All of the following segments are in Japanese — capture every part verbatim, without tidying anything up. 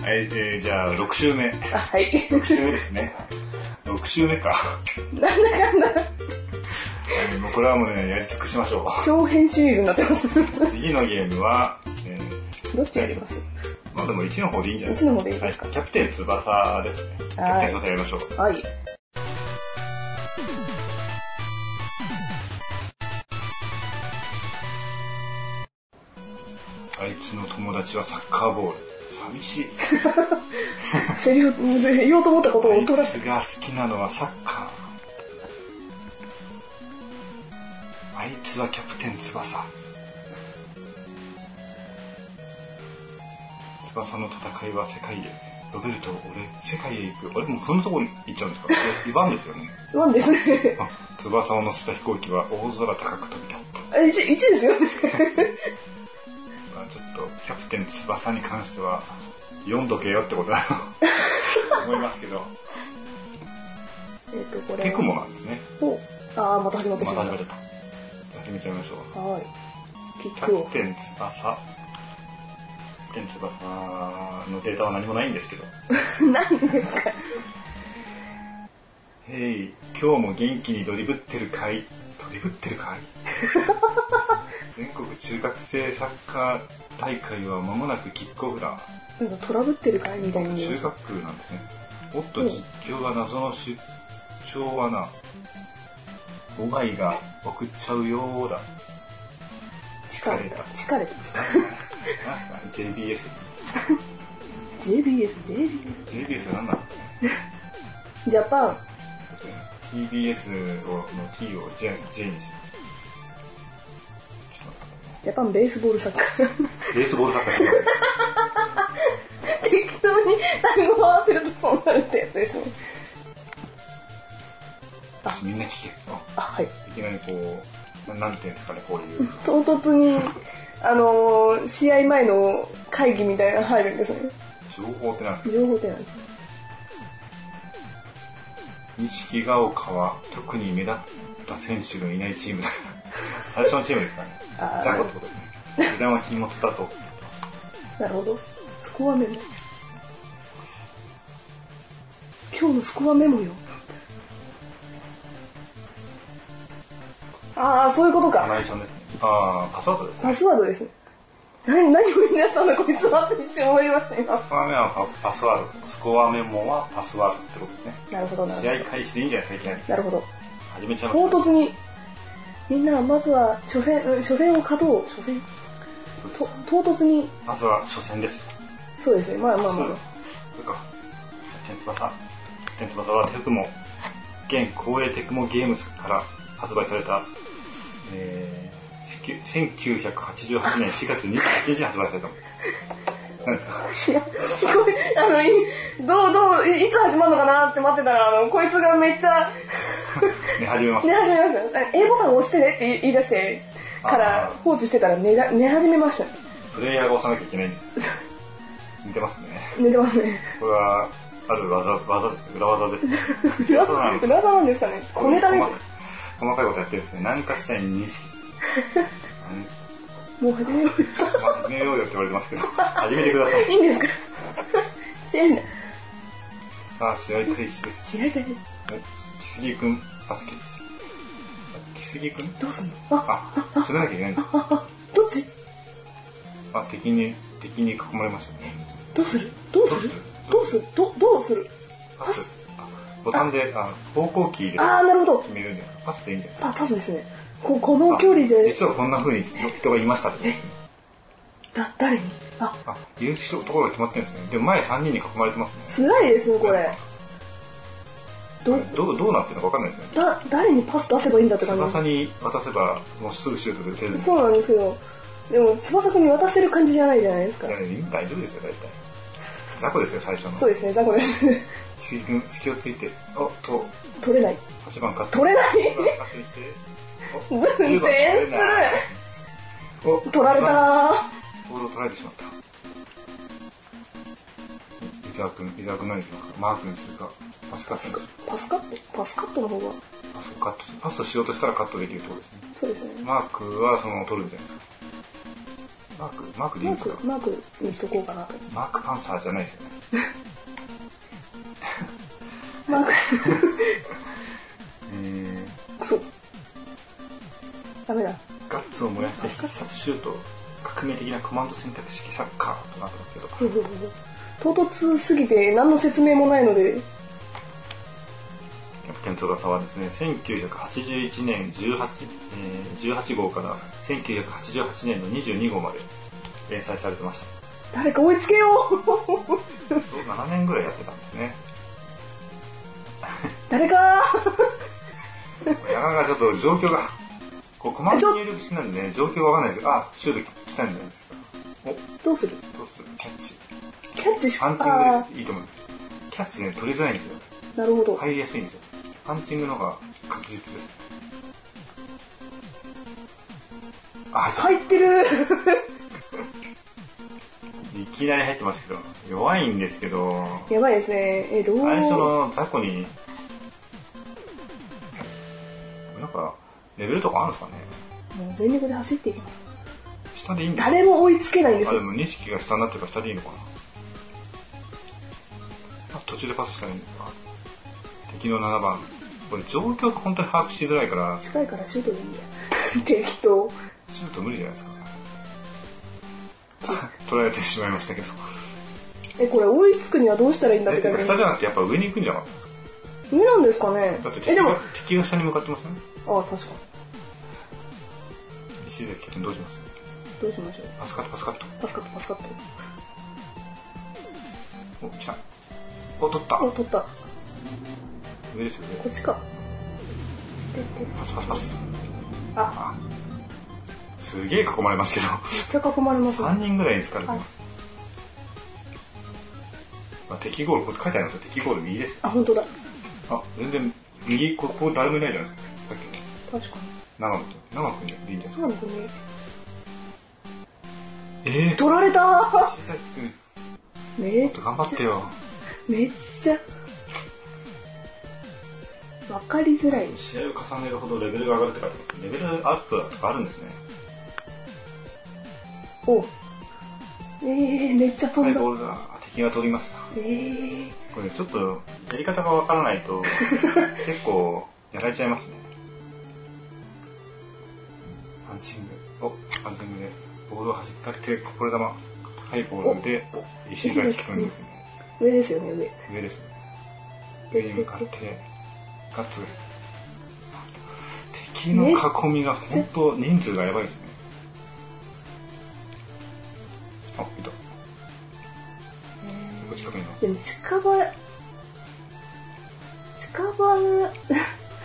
はい、えー、じゃあろく週目。 あ、はい。 ろく週目ですね。ろく週目か。 なんだかんだ。 もうこれはもうね、やり尽くしましょう。 長編シリーズになってます。 次のゲームは、えー、どっちやります？ まあでもいちの方でいいんじゃないですか。いちの方でいいですか。 はい、キャプテン翼ですね。キャプテン翼やりましょう。 はい。 あいつの友達はサッカーボール。寂しい。 セリフ言おうと思ったことをあいつが好きなのはサッカー。あいつはキャプテン翼。翼の戦いは世界へ。ロベルト、俺世界へ行く。俺もうそんなとこに行っちゃうんですか。イバンですよね。 イバンですね。 翼を乗せた飛行機は大空高く飛び立った。 あ、いち、いちですよね。 まあちょっとキャプテン翼に関しては読んどけよってことだと思いますけど。 えっとこれテクモなんですね。 お、ああまた始まってしまった。 また始まっちゃった。始めちゃいましょう。 はい。 キャプテン翼。キャプテン翼のデータは何もないんですけど。 何ですか。 へい、今日も元気にドリブってるかい。ドリブってるかい。全国中学生サッカー大会は間もなくキックオフだ。 なんかトラブってるかいみたいな。 中学なんですね。おっと実況が謎の出張はな。おがいが送っちゃうようだ。疲れた。 疲れた。 ジェイビーエス。 ジェイビーエス、ジェイビーエス。 ジェイビーエス は何なの？ ジャパン。 ティービーエス の T を J, J にしジャパンベースボールサッカー。 ベースボールサッカー。 適当に単語を合わせるとそうなるってやつですね。 あ、みんな聞け。 あ、はい。いきなりこう、なんていうんですかね、こういう。 唐突に、あのー、試合前の会議みたいなの入るんですね。 情報ってなんですか？ 情報ってなんですか？ 錦ヶ丘は特に目立った選手のいないチームだ。最初のチームですかね。ザコってことですね。油断は禁物だと。 なるほど。スコアメモ。今日のスコアメモよ。ああ、そういうことか。 ナレーションですね。ああ、パスワードですね。 パスワードですね。何、何を言い出したんだこいつはって一瞬思いました今。 スコアメモはパスワード。スコアメモはパスワードってことですね。 なるほどなるほど。 試合開始でいいんじゃないですか、いきなり。 なるほど。 始めちゃいました。 唐突に、みんなまずは初戦、初戦を勝とう。初戦と唐突に。 まずは初戦です。 そうですね。まあまあまあ。 そうか。テンツバサ。テンツバサはテクモ、現光栄テクモゲームズから発売された、えー、せんきゅうひゃくはちじゅうはちねんしがつにじゅうはちにちに発売された。何ですか？いや、 これ、あの、い、どう、どう、いつ始まるのかなって待ってたら、あの、こいつがめっちゃ、 寝始めました。 寝始めました。A ボタンを押してねって言い出してから放置してたら寝だ寝始めました。 プレイヤーが押さなきゃいけないんです。似てますね。 寝てますね。 これは、ある技、技です。裏技です。 裏技、裏技なんですかね。小ネタです。 細かいことやってるんですね。何かしらに認識。 もう始めようよ。 まあ、始めようよって言われてますけど、始めてください。 いいんですか？試合だ。 さあ、試合開始です。 試合開始。 木杉くん、バスケッチ。木杉くんどうすんの？あ、 あ、攻めなきゃいけないんだ。 あ、どっち？ あ、敵に、敵に囲まれましたね。 どうする？どうする？どうする？ど、どうする？ パス。ボタンで、あ、方向キーで。 あー、なるほど。 決めるんで、パスでいいんですか？パスですね。こ、この距離じゃ。 実はこんな風に人がいましたってことですね。 だ、誰に？あ、 あ、いる人ところが決まってるんですね。でも前さんにんに囲まれてますね。 辛いですね、これ。 どう、どう、どうなってるのかわかんないですね。 だ、誰にパス出せばいいんだって感じ。 翼に渡せば、もうすぐシュートで打てるんです。 そうなんですけど、でも翼くんに渡せる感じじゃないじゃないですか。 いや、大丈夫ですよ、大体。雑魚ですよ、最初の。 そうですね、雑魚です。 木杉くん、隙をついて、おっと。 取れない。 はちばんカット。 取れない全然する。取られたー。 ボールを取られてしまった。伊沢くん、伊沢くん何しますか？マークにするか、パスカットにするか。 パスカットパスカットの方が。 パスをカット、パスをしようとしたらカットできるってことですね。 そうですね。 マークはそのまま取るんじゃないですか。 マークマークでいいマーんですか？ クマークにしとこうかなと。 マークパンサーじゃないですよね。 マークえクソダメだ。 ー、ガッツを燃やして必殺シュート、革命的なコマンド選択式サッカーとなってますけど、 唐突すぎて何の説明もないので。 キャプテン翼はですね、せんきゅうひゃくはちじゅういちねん じゅうはち、えー、じゅうはち号からせんきゅうひゃくはちじゅうはちねんのにじゅうに号まで連載されてました。 誰か追いつけようななねんぐらいやってたんですね。 誰かなかなかちょっと状況がこうコマンド入力しないんでね、状況がわかんないけど、あ、シュート来たんじゃないですか。お、 どうする？ どうする？キャッチ。 キャッチしパンチングでいいと思うんです。キャッチね、取りづらいんですよ。 なるほど。 入りやすいんですよ。パンチングの方が確実です。あ、 入ってるいきなり入ってますけど、弱いんですけど、 やばいですね。え、どう？ 最初の雑魚に、なんか、レベルとかあるんですかね？ もう全力で走っていきます。 下でいいんですか？ 誰も追いつけないんですあ、でよ。 も錦が下になってるから下でいいのかな？あ、途中でパスしたらいいのか。敵のななばん。これ状況が本当に把握しづらいから。 近いからシュートでいいんだよ。敵と。 シュート無理じゃないですか。取られてしまいましたけど。 え、これ追いつくにはどうしたらいいんだって感じ。 下じゃなくてやっぱ上に行くんじゃなかったですか？ 上なんですかね。 だって敵が、敵が下に向かってますよね。 ああ、確かに。 石崎君どうします？ どうしましょう。 パスカット、パスカット。 パスカット、パスカット。 お、来た。お、取った。 お、取った。 上ですよね。 こっちか。捨てて。 パスパスパス。 あ、 すげえ囲まれますけど。 めっちゃ囲まれますね。 さんにんぐらいに疲れてます。まあ、敵ゴール、これ書いてありますよ。敵ゴール右です。 あ、本当だ。 あ、全然、右、ここ誰もいないじゃないですか。さっきの。 確かに。 長野君。長野君でいいんじゃないですか。 長野君ね。 えー、 取られたー。 石崎君。 めっもっと頑張ってよ。 めっちゃ。わかりづらい。 試合を重ねるほどレベルが上がるって書いてます。レベルアップとかあるんですね。 おえー、めっちゃ飛んだ。 はい、ボールが敵が取りました。 えー、 これちょっとやり方がわからないと結構やられちゃいますね。パンチング。お、パンチングでボールを弾かれてこぼれ玉。はい、ボールで石崎くんですね。 上ですよね、上。 上ですね。上に向かってガッツ。敵の囲みが本当人数がやばいですね。あ、いた。近くにいます。 でも近場、近場、めっちゃ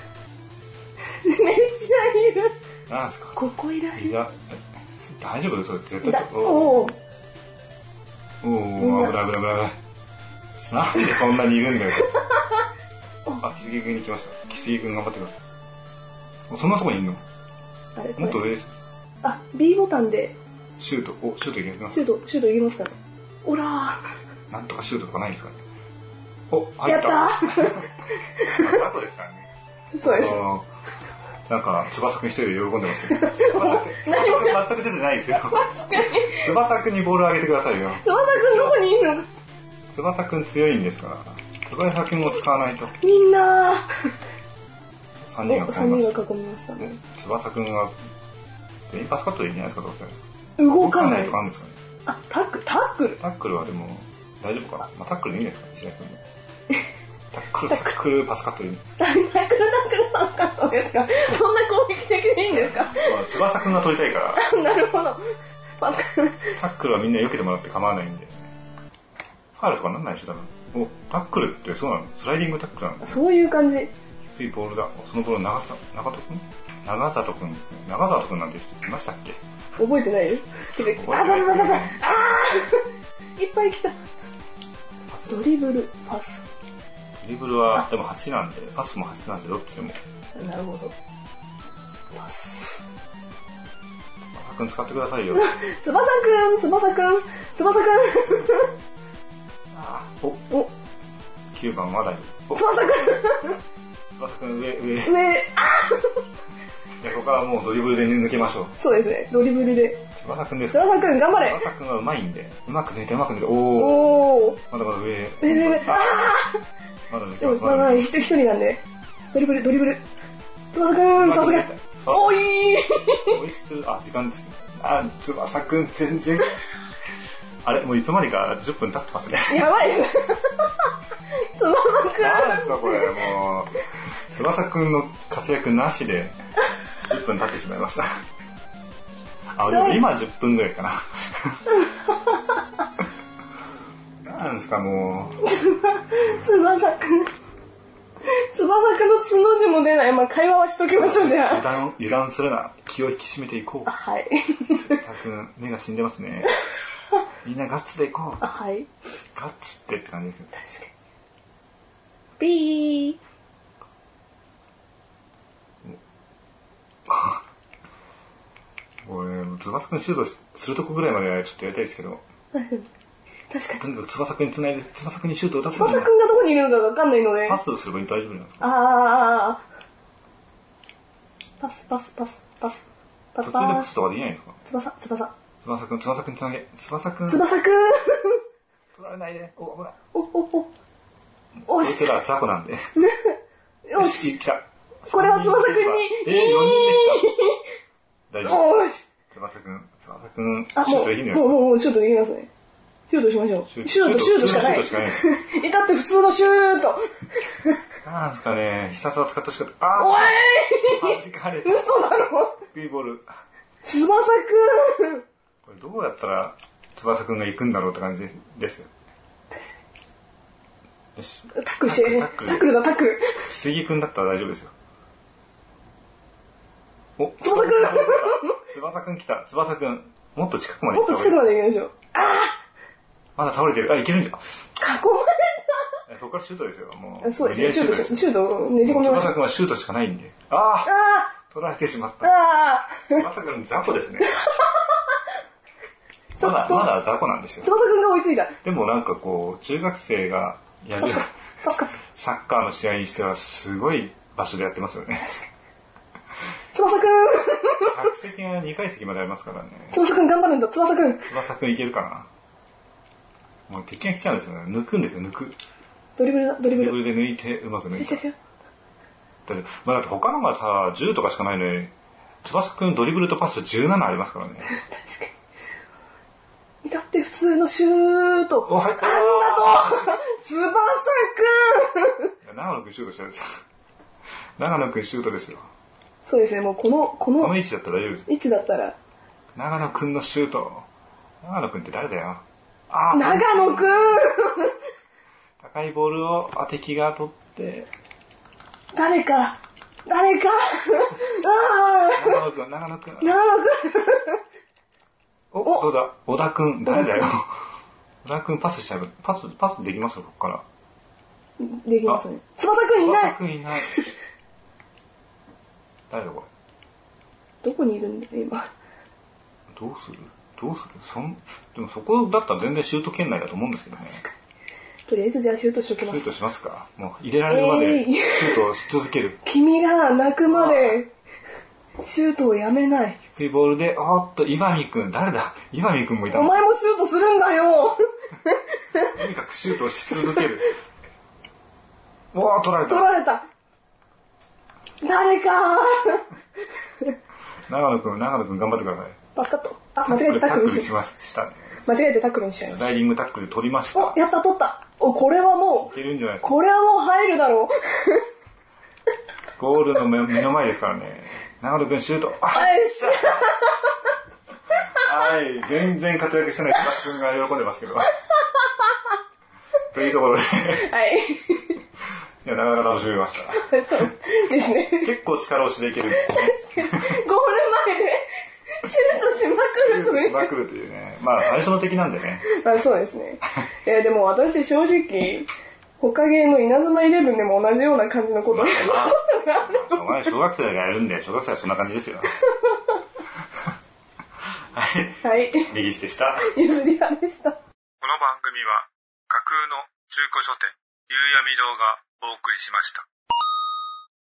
いる。 なんすか？ ここいらへん。 いや、大丈夫？それ絶対。 おお。 おお、危ない危ない危ない。なんでそんなにいるんだよ。あ、木杉君に来ました。木杉君頑張ってください。そんなとこにいるの？ あれもっと上です。 あ、B ボタンで。 シュート、お、シュートいきます。 シュート、シュートいきますかね。おらー。なんとかシュートとかないんですかね。お、入った。 やったー。 後ですからね。 そうです。 なんか、翼くん一人で喜んでますけど。翼くん、全く出てないですよ。 確かに。 翼くんにボールをあげてくださいよ。 翼くんどこにいるの？ 翼くん強いんですから。翼くんを使わないと。 みんなー。さんにんがさんにんが囲みましたね。 翼くんは、全員パスカットでいいんじゃないですか、どうせ。 動かない。 とかあるんですかね。 あ、タックル、タックル。 タックルはでも、大丈夫かな。まあ、タックルでいいんですかね、白井くんも。タックル、タックル、パスカットでいいんですか。 タックル、タックル、パスカットですか。そんな攻撃的でいいんですか。 まあ、翼くんが取りたいから。 なるほど。パスカット。 タックルはみんな避けてもらって構わないんで。ファウルとかなんないでしょ、多分。お、タックルってそうなの？スライディングタックルなんです。 そういう感じ。 低いボールだ。そのボール長さ、長里くん長里くんですね。長里くんなんて人いましたっけ？ 覚えてない？ 覚えてあ、 ないですけどね。 あーいっぱい来た。ドリブル、パス。 ドリブルは、でもはちなんで、パスもはちなんで、どっちでも。 なるほど。パス。 翼くん使ってくださいよ。 翼くん、翼くん、翼くん。 あお、 お、 きゅうばんまだいる。 翼くん。 翼くん上、上。 上、あいや、こここはもうドリブルで抜けましょう。 そうですね、ドリブルで。 翼くんですか。 翼くん頑張れ。 翼くんはうまいんで、うまく抜いてうまく抜いて、おー。 おー。 まだまだ上。 上上上。あーまだ抜ー。でも、 けます。 まあまあ、一人一人なんで。ドリブル、ドリブル。翼くん、さすが。おーいー。 おいしい。あ、時間ですね。あ、翼くん全然。あれもういつまでかじゅっぷん経ってますね。 やばいです。翼くん。 何ですかこれ、もう。翼くんの活躍なしでじゅっぷん経ってしまいました。あ、でも今じゅっぷんぐらいかな。なんですかもう。 翼くん。翼くんのつの字も出ない。まあ会話はしときましょうじゃあ。 油断、油断するな。気を引き締めていこう。 はい。 翼くん、目が死んでますね。みんなガッツでいこう。 はい。 ガッツってって感じですね。 確かに。ピー。 これ、翼くんシュートするとこぐらいまではちょっとやりたいですけど。 確かに。確かに。 とにかく翼くんに繋いで、翼くんにシュートを打たせ翼くんがどこにいるのかわかんないので。 パスすれば大丈夫なんですか。 ああ。パスパスパスパスパスパス。 途中でパスとかできないんですか。 翼翼。 翼くん、翼くんに繋げ。翼くん。 翼くん。 取られないで。お、危ない。 おおお。おし。 こいつら雑魚なんで。 よし。 来た。 これは翼くんに。 えー、よにんで来た。大丈夫。 おし。 翼くん、翼くん、シあ、もュートできるんう、もう、もう、もうシュートできますね。シュートしましょう。シュート、シュートしかない。 シュートしかない。 いたって普通のシュート。 なんですかね、必殺は使ってほしかった。あー、 おい弾かれた。 嘘だろ。 低いボール。 翼くん。 これどうやったら翼くんが行くんだろうって感じですよ。 確かよし。 に。タックルして。 タックルタックルだ、タックル。 杉くんだったら大丈夫ですよ。お、 翼くん。 翼くん来た。翼くん。もっと近くまでもっと近くまで行きましょう。あまだ倒れてる。あ、いけるんじゃん。 あ囲まれそこからシュートですよ。もた。 う。 そうですね。シュート、 ですシュート、ねじ込みまし翼くんはシュートしかないんで。あああ取られてしまっあた。 ああ翼くん雑魚ですね。まだ、まだ雑魚なんですよ。 翼くんが追いついた。 でもなんかこう、中学生がやる助かった。 サッカーの試合にしてはすごい場所でやってますよね。 翼くん。 客席がにかい席までありますからね。 翼くん頑張るんだ、翼くん。 翼くんいけるかな。もう敵が来ちゃうんですよね。抜くんですよ、抜く。 ドリブルだ、ドリブル。 ドリブルで抜いて、うまく抜いて。 よしよしよし。 だって、まあ、だって他のがさ、じゅうとかしかないのに、翼くんドリブルとパスじゅうななありますからね。 確かに。だって普通のシュート。 お、入ったー。 あんだと翼くん。 長野くんシュートしたんですよ。長野くんシュートですよ。 そうですね、もうこの、このこの位置だったら大丈夫です。 位置だったら。 長野くんのシュート。長野くんって誰だよ。あー長野くん。 高いボールを敵が取って、 誰か、誰か。ああ。 長野くん、長野くん。 長野くん。 お、そうだ、小田くん、誰だよ。小田くんパスしちゃう。パス、パスできますよ、ここから。 できますね。翼くんいない。 翼くんいない。誰だこどこにいるんだよ、今。 れ。どうするどうするそん、でもそこだったら全然シュート圏内だと思うんですけどね。 とりあえずじゃあシュートしときます。 シュートしますか。もう入れられるまでえーシュートをし続ける。 君が泣くまでシュートをやめない。 低いボールで、おーっと、岩見くん、誰だ岩見くんもいたの。 お前もシュートするんだよ。 とにかくシュートをし続ける。おー、取られた。 取られた。誰か。 長野くん、長野くん頑張ってください。 パスカット。あ、間違えてタックルししましたね。 間違えてタックルにしちゃいまスしライディングタックルで取りました。 た。お、やった、取った。お、これはもいけるんじゃないでう、 すか。 これはもう入るだろう。 ゴールの目目の前ですからね。長野くんシュート。ああいし。 はい、全然活躍してない翼くんが喜んでますけど。というところで、 はい。 いや、なかなか楽しみました。 そうですね。 結構力押しでいけるんですね。 ゴール前でシュートしまくシュるという。 ートしまくるというね。まあ、最初の敵なんでね。 まあそうですね。いやでも私正直、他ゲーの稲妻イレブンでも同じような感じのことをやったことがある。 しょうがない小学生がやるんで、小学生はそんな感じですよ。はい。 はい。 右手でした。 ゆずり派でした。 この番組は架空の中古書店、夕闇堂がお送りしました。